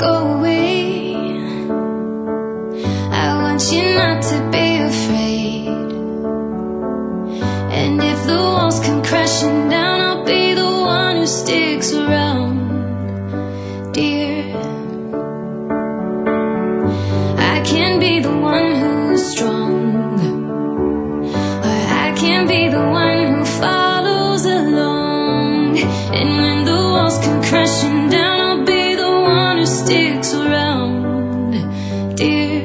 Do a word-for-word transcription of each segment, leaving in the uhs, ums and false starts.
go away. I want you not to be afraid. And if the walls come crashing down, I'll be the one who sticks around, dear. I can be the one who's strong, or I can be the one who follows along. And when the walls come crashing down, I'll be the one who sticks around, dear.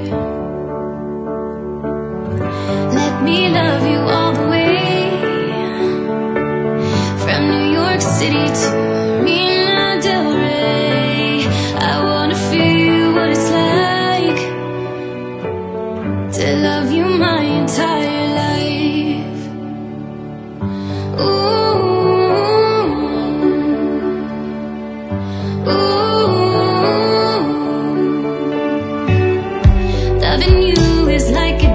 Let me love you all the way, from New York City to Marina Del Rey. I wanna feel what it's like to love you my entire life. Ooh, ooh. Loving you is like a